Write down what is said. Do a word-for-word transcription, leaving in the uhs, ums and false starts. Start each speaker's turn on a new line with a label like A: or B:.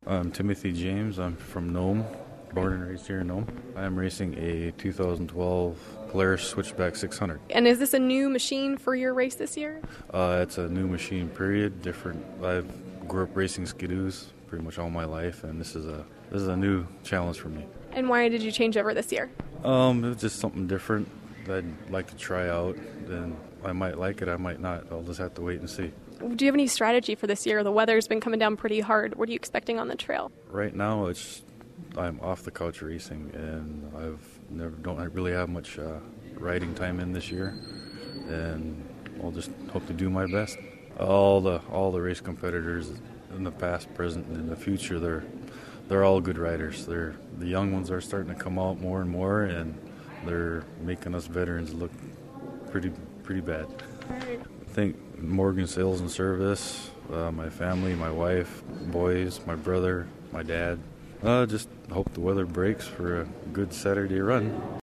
A: I'm Timothy James. I'm from Nome, born and raised here in Nome. I'm racing a two thousand twelve Polaris Switchback six hundred.
B: And is this a new machine for your race this year?
A: Uh, it's a new machine, period. Different. I grew up racing Ski-Doos pretty much all my life, and this is a this is a new challenge for me.
B: And why did you change over this year?
A: Um, it was just something different that I'd like to try out, and I might like it, I might not. I'll just have to wait and see.
B: Do you have any strategy for this year? The weather's been coming down pretty hard. What are you expecting on the trail?
A: Right now, it's I'm off the couch racing, and I've never don't really have much uh, riding time in this year, and I'll just hope to do my best. All the all the race competitors in the past, present, and in the future, they're they're all good riders. They're the young ones are starting to come out more and more, and they're making us veterans look pretty pretty bad. I think Morgan Sales and Service, uh, my family, my wife, boys, my brother, my dad. Uh, just hope the weather breaks for a good Saturday run.